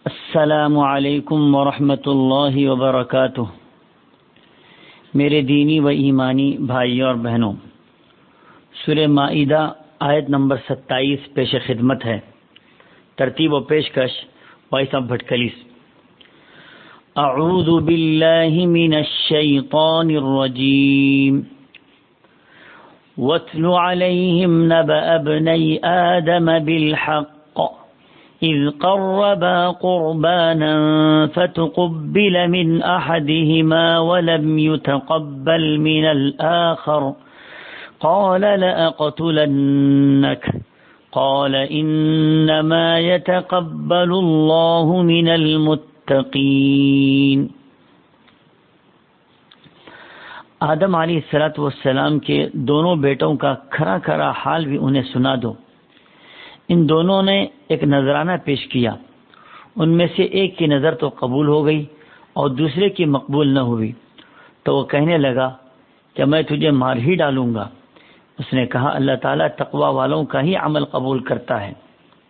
السلام علیکم ورحمۃ اللہ وبرکاتہ۔ میرے دینی و ایمانی بھائیوں اور بہنوں، سورہ مائدہ آیت نمبر 27 پیش خدمت ہے۔ ترتیب و پیشکش وائس آف بھٹکلیس۔ اعوذ باللہ من الشیطان الرجیم۔ واتل علیہم نبأ ابنی آدم بالحق إذ قربا قربانا فتقبل من أحدهما ولم يتقبل من الآخر قال لأقتلنك قال إنما يتقبل الله من المتقين۔ آدم علیہ السلام کے دونوں بیٹوں کا کھرا کھرا حال بھی انہیں سنا دو۔ ان دونوں نے ایک نذرانہ پیش کیا، ان میں سے ایک کی نظر تو قبول ہو گئی اور دوسرے کی مقبول نہ ہوئی، تو وہ کہنے لگا کہ میں تجھے مار ہی ڈالوں گا۔ اس نے کہا اللہ تعالیٰ تقوی والوں کا ہی عمل قبول کرتا ہے۔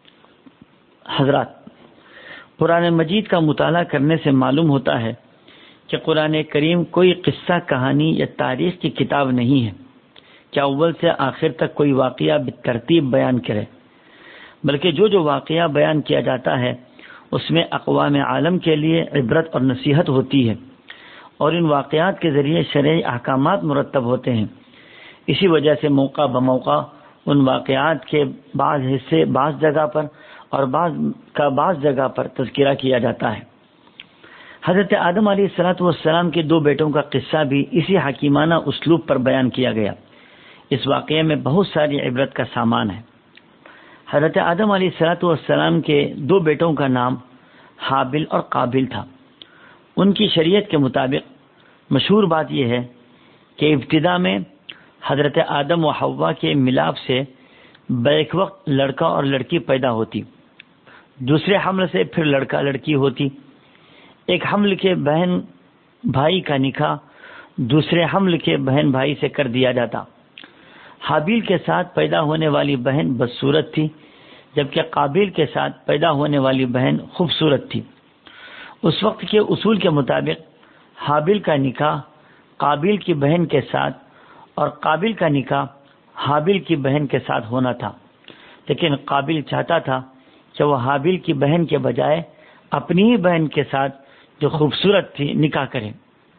حضرات، قرآن مجید کا مطالعہ کرنے سے معلوم ہوتا ہے کہ قرآن کریم کوئی قصہ کہانی یا تاریخ کی کتاب نہیں ہے کہ اول سے آخر تک کوئی واقعہ بالترتیب بیان کرے، بلکہ جو واقعہ بیان کیا جاتا ہے اس میں اقوام عالم کے لیے عبرت اور نصیحت ہوتی ہے، اور ان واقعات کے ذریعے شرعی احکامات مرتب ہوتے ہیں۔ اسی وجہ سے موقع بموقع ان واقعات کے بعض حصے بعض جگہ پر اور بعض جگہ پر تذکرہ کیا جاتا ہے۔ حضرت آدم علیہ السلام کے دو بیٹوں کا قصہ بھی اسی حکیمانہ اسلوب پر بیان کیا گیا۔ اس واقعے میں بہت ساری عبرت کا سامان ہے۔ حضرت آدم علیہ السلام کے دو بیٹوں کا نام حابل اور قابل تھا۔ ان کی شریعت کے مطابق مشہور بات یہ ہے کہ ابتدا میں حضرت آدم و حوا کے ملاپ سے بیک وقت لڑکا اور لڑکی پیدا ہوتی، دوسرے حمل سے پھر لڑکا لڑکی ہوتی، ایک حمل کے بہن بھائی کا نکاح دوسرے حمل کے بہن بھائی سے کر دیا جاتا۔ حابیل کے ساتھ پیدا ہونے والی بہن بدصورت تھی، جبکہ قابیل کے ساتھ پیدا ہونے والی بہن خوبصورت تھی۔ اس وقت کے اصول کے مطابق حابیل کا نکاح قابیل کی بہن کے ساتھ اور قابیل کا نکاح حابیل کی بہن کے ساتھ ہونا تھا، لیکن قابیل چاہتا تھا کہ وہ حابیل کی بہن کے بجائے اپنی ہی بہن کے ساتھ جو خوبصورت تھی نکاح کرے۔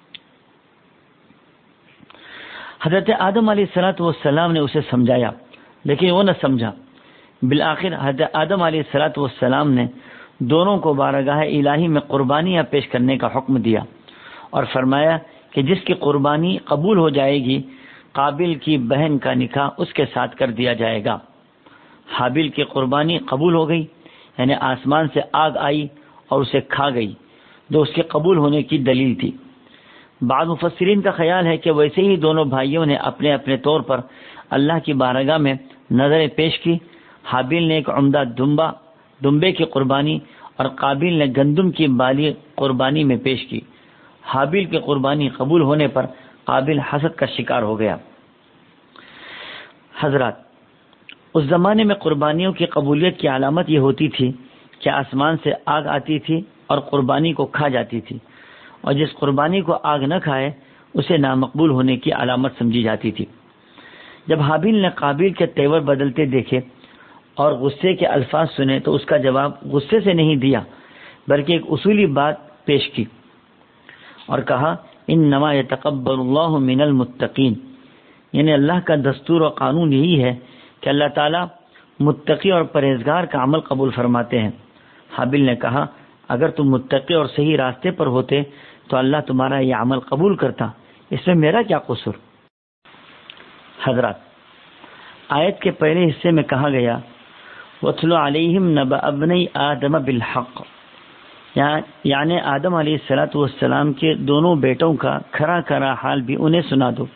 حضرت آدم علیہ السلام نے اسے سمجھایا، لیکن وہ نہ سمجھا۔ بالآخر حضرت آدم علیہ السلام نے دونوں کو بارگاہ الہی میں قربانیاں پیش کرنے کا حکم دیا اور فرمایا کہ جس کی قربانی قبول ہو جائے گی قابل کی بہن کا نکاح اس کے ساتھ کر دیا جائے گا۔ حابیل کی قربانی قبول ہو گئی، یعنی آسمان سے آگ آئی اور اسے کھا گئی، جو اس کے قبول ہونے کی دلیل تھی۔ بعض مفسرین کا خیال ہے کہ ویسے ہی دونوں بھائیوں نے اپنے اپنے طور پر اللہ کی بارگاہ میں نظریں پیش کی۔ حابیل نے ایک عمدہ دمبے کی قربانی اور قابیل نے گندم کی بالی قربانی میں پیش کی۔ حابیل کی قربانی قبول ہونے پر قابیل حسد کا شکار ہو گیا۔ حضرات، اس زمانے میں قربانیوں کی قبولیت کی علامت یہ ہوتی تھی کہ آسمان سے آگ آتی تھی اور قربانی کو کھا جاتی تھی، اور جس قربانی کو آگ نہ کھائے اسے نامقبول ہونے کی علامت سمجھی جاتی تھی۔ جب حابیل نے قابیل کے تیور بدلتے دیکھے اور غصے کے الفاظ سنے تو اس کا جواب غصے سے نہیں دیا، بلکہ ایک اصولی بات پیش کی اور کہا انما یتقبل اللہ من المتقین، یعنی اللہ کا دستور و قانون یہی ہے کہ اللہ تعالیٰ متقی اور پرہیزگار کا عمل قبول فرماتے ہیں۔ حابیل نے کہا اگر تم متقی اور صحیح راستے پر ہوتے تو اللہ تمہارا یہ عمل قبول کرتا، اس میں میرا کیا قصور؟ حضرات، آیت کے پہلے حصے میں کہا گیا وَاتْلُ عَلَيْهِمْ نَبَأَ ابْنَيْ آدَمَ بِالْحَقِّ، یعنی آدم علیہ السلام کے دونوں بیٹوں کا کھرا کھرا حال بھی انہیں سنا دو۔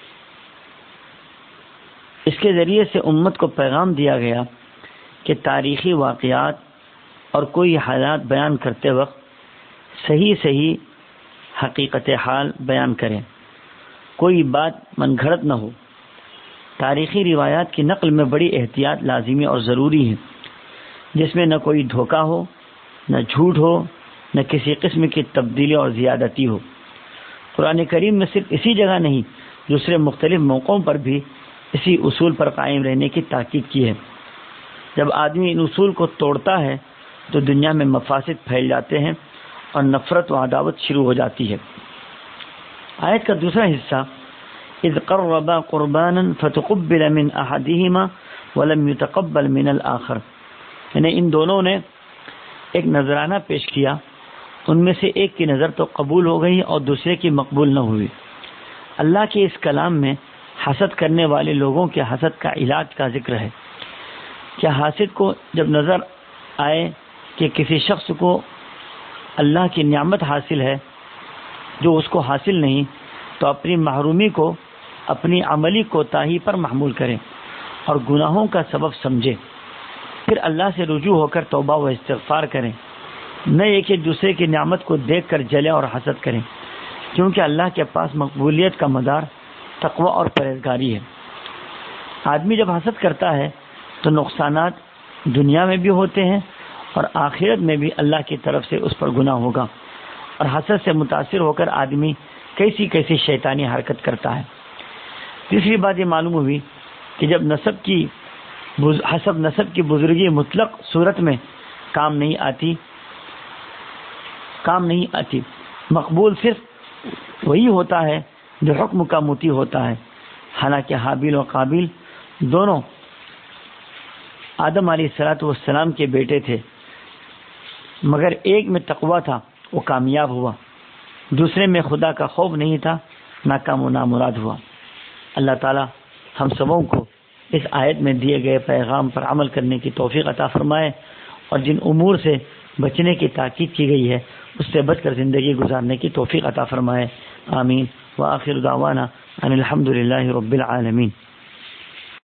اس کے ذریعے سے امت کو پیغام دیا گیا کہ تاریخی واقعات اور کوئی حالات بیان کرتے وقت صحیح حقیقت حال بیان کریں، کوئی بات من گھڑت نہ ہو۔ تاریخی روایات کی نقل میں بڑی احتیاط لازمی اور ضروری ہے، جس میں نہ کوئی دھوکہ ہو نہ جھوٹ ہو، نہ کسی قسم کی تبدیلی اور زیادتی ہو۔ قرآن کریم میں صرف اسی جگہ نہیں، دوسرے مختلف موقعوں پر بھی اسی اصول پر قائم رہنے کی تاکید کی ہے۔ جب آدمی ان اصول کو توڑتا ہے تو دنیا میں مفاسد پھیل جاتے ہیں اور نفرت و عداوت شروع ہو جاتی ہے۔ آیت کا دوسرا حصہ اذ قربا قربانا فتقبل من احدهما ولم يتقبل من الاخر، یعنی ان دونوں نے ایک نذرانہ پیش کیا، ان میں سے ایک کی نظر تو قبول ہو گئی اور دوسرے کی مقبول نہ ہوئی۔ اللہ کے اس کلام میں حسد کرنے والے لوگوں کے حسد کا علاج کا ذکر ہے۔ کیا حاسد کو جب نظر آئے کہ کسی شخص کو اللہ کی نعمت حاصل ہے جو اس کو حاصل نہیں، تو اپنی محرومی کو اپنی عملی کوتاہی پر محمول کریں اور گناہوں کا سبب سمجھے، پھر اللہ سے رجوع ہو کر توبہ و استغفار کریں، نہ یہ کہ دوسرے کی نعمت کو دیکھ کر جلے اور حسد کریں، کیونکہ اللہ کے پاس مقبولیت کا مدار تقوی اور پرہیزگاری ہے۔ آدمی جب حسد کرتا ہے تو نقصانات دنیا میں بھی ہوتے ہیں اور آخرت میں بھی اللہ کی طرف سے اس پر گناہ ہوگا، اور حسد سے متاثر ہو کر آدمی کیسی شیطانی حرکت کرتا ہے۔ تیسری بات یہ معلوم ہوئی کہ جب حسب نسب کی بزرگی مطلق صورت میں کام نہیں آتی، مقبول صرف وہی ہوتا ہے جو حکم کا مطیع ہوتا ہے۔ حالانکہ حابیل و قابیل دونوں آدم علیہ السلام کے بیٹے تھے، مگر ایک میں تقویٰ تھا، وہ کامیاب ہوا، دوسرے میں خدا کا خوف نہیں تھا، ناکام و نامراد ہوا۔ اللہ تعالی ہم سبوں کو اس آیت میں دیے گئے پیغام پر عمل کرنے کی توفیق عطا فرمائے، اور جن امور سے بچنے کی تاکید کی گئی ہے اس سے بچ کر زندگی گزارنے کی توفیق عطا فرمائے۔ آمین۔ وآخر دعوانا ان الحمد للہ رب العالمین۔